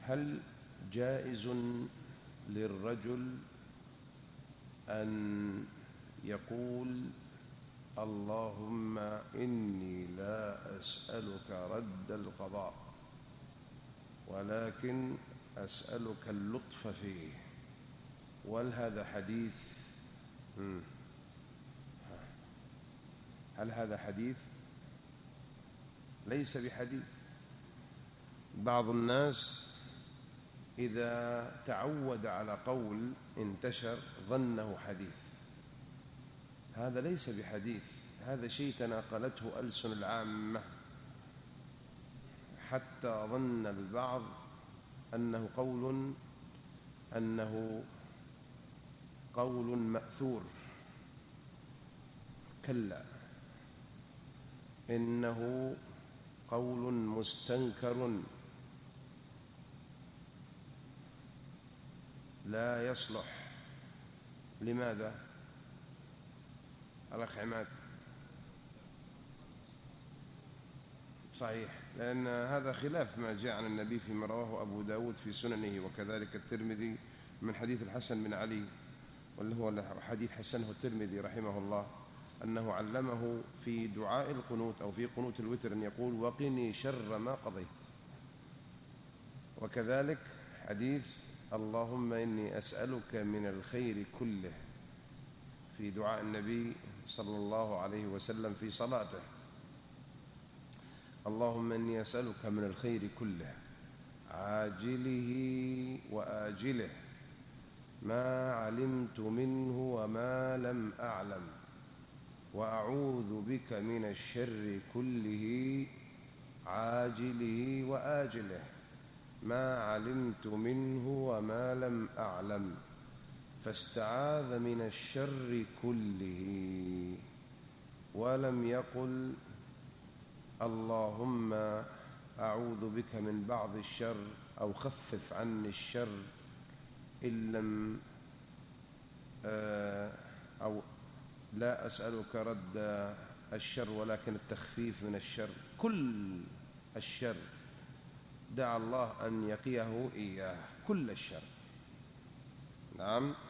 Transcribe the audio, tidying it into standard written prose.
هل جائز للرجل أن يقول اللهم إني لا أسألك رد القضاء ولكن أسألك اللطف فيه، وهل هذا حديث؟ هل هذا حديث؟ ليس بحديث. بعض الناس إذا تعود على قول انتشر ظنه حديث، هذا ليس بحديث، هذا شيء تناقلته ألسن العامة حتى ظن البعض أنه قول مأثور. كلا، إنه قول مستنكر لا يصلح. لماذا؟ الأخ عماد. صحيح، لأن هذا خلاف ما جاء عن النبي فيما رواه أبو داود في سننه وكذلك الترمذي من حديث الحسن بن علي، واللي هو حديث حسنه الترمذي رحمه الله، أنه علمه في دعاء القنوت أو في قنوت الوتر أن يقول وقني شر ما قضيت. وكذلك حديث اللهم إني أسألك من الخير كله في دعاء النبي صلى الله عليه وسلم في صلاته، اللهم إني أسألك من الخير كله عاجله وآجله ما علمت منه وما لم أعلم، وأعوذ بك من الشر كله عاجله وآجله ما علمت منه وما لم أعلم، فاستعاذ من الشر كله ولم يقل اللهم أعوذ بك من بعض الشر أو خفف عني الشر إن لم أو لا أسألك رد الشر ولكن التخفيف من الشر. كل الشر دعا الله أن يقيه إياه، كل الشر. نعم.